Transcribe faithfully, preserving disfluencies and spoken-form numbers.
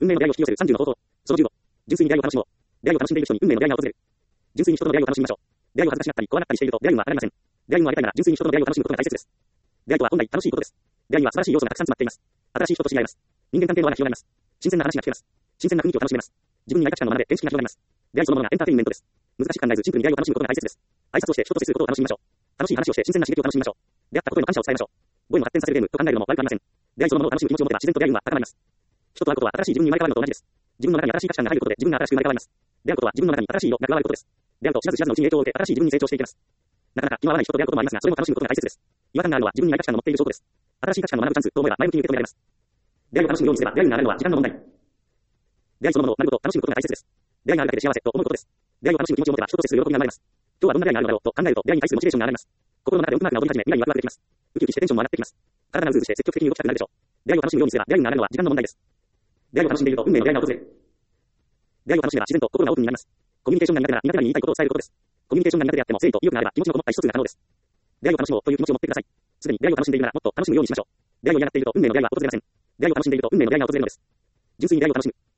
運命の出会いを引き寄せるさんじゅうの方法。そのじゅうご。純粋に出会いを楽しもう。出会いを楽しんでいる人に運命の出会いが訪れる。純粋に人との出会いを楽しみましょう。出会いを恥ずかしがったり怖がったりしていると出会いには当たりません。出会いをありたいなら純粋に人との出会いを楽しむことが大切です。出会いとは本来楽しいことです。出会いには素晴らしい要素がたくさん詰まっています。新しい人と知り合います。人間関係の輪が広がります。新鮮な話が聞けます。新鮮な雰囲気を楽しめます。自分に合った価値観を学べ、見識が広がります。出会いそのものがエンターテインメントです。難しく考えずシンプルに出会いを楽しむことが大切です。挨拶をして人と接することを楽しみましょう。楽しい話をして新鮮な刺激を楽しみましょう。出会ったことへの感謝を伝えましょう。語彙を発展させるゲームと考えるのも悪くありません。出会いそのものを楽しむ気持ちを持てば自然と出会い運は高まります。人と会うことは新しい自分に生まれ変わるのと同じです。自分の中に新しい価値観が入ることで自分が新しく生まれ変わります。出会うことは自分の中に新しい色が加わることです。出会うと知らず知らずのうちに影響を受け新しい自分に成長していきます。なかなか気の合わない人と出会うこともありますが、それも楽しむことが大切です。違和感があるのは自分に合った価値観を持っている証拠です。新しい価値観を学ぶチャンスと思えば前向きに受け止められます。出会いを楽しむようにすれば出会いになれるのは時間の問題。出会いそのものを丸ごと楽しむことが大切です。出会いがあるだけで幸せと思うことです。出会いを楽しむ気持ちを持てば人と接する喜びが生まれます。今日はどんな出会いがあるのだろうと考えると出会いに対するモチベーションが上がります。心の中で音楽が踊り始め未来にワクワクできます。ウキウキしてテンションも上がってきます。体がうずうずして積極的に動きたくなるでしょう。出会いを楽しむようにすれば出会いになれるのは時間の問題です。出会いを楽しんでいると運命の出会いが訪れる。出会いを楽しめば自然と心がオープンになります。コミュニケーションが苦手なら苦手なに言いたいことを伝えることです。コミュニケーションが苦手であっても誠意と意欲があれば気持ちのこもった意思疎通が可能です。出会いを楽しもうという気持ちを持ってください。すでに出会いを楽しんでいるならもっと楽しむようにしましょう。出会いを嫌がっていると運命の出会いは訪れません。出会いを楽しんでいると運命の出会いが訪れるのです。純粋に出会いを楽しむ。